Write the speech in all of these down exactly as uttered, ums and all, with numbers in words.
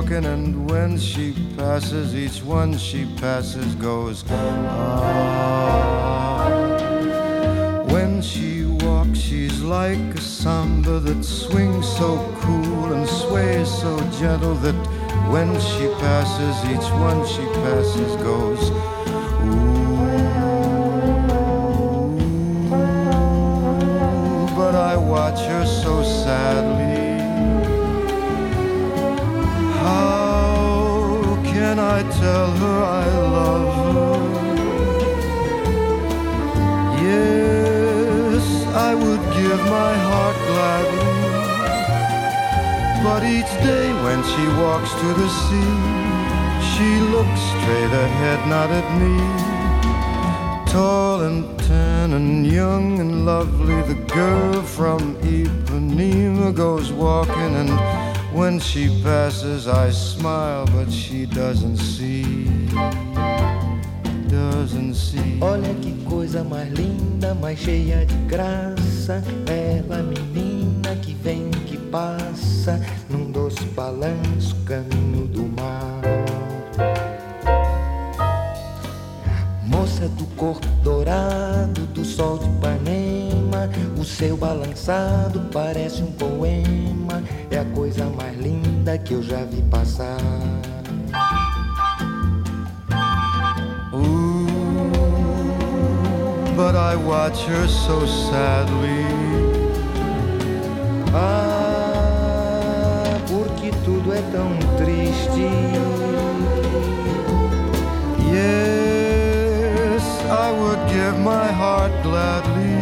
walking, and when she passes, each one she passes goes, ah. When she walks, she's like a samba that swings so cool and sways so gentle that when she passes, each one she passes goes, I watch her so sadly. How can I tell her I love her? Yes, I would give my heart gladly, but each day when she walks to the sea, she looks straight ahead, not at me. Tall and tan and young and lovely, the girl from Ipanema goes walking, and when she passes I smile, but she doesn't see, doesn't see. Olha que coisa mais linda, mais cheia de graça, ela menina que vem, que passa, num doce balanço, caminho do mar. Moça do corpo dourado, do sol de Ipanema, o seu balançado parece um poema, é a coisa mais linda que eu já vi passar. Ooh, but I watch her so sadly. Ah, porque tudo é tão triste. Yeah, I would give my heart gladly,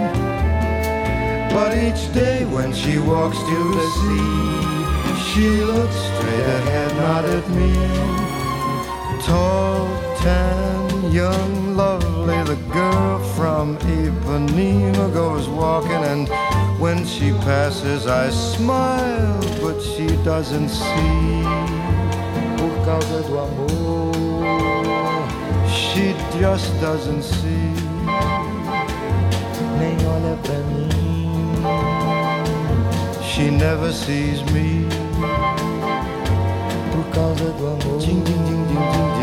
but each day when she walks to the sea, she looks straight ahead, not at me. Tall, tan, young, lovely, the girl from Ipanema goes walking, and when she passes I smile, but she doesn't see. Por causa do amor, she just doesn't see. Nem olha pra mim, she never sees me. Por causa do amor, ding, ding, ding, ding, ding.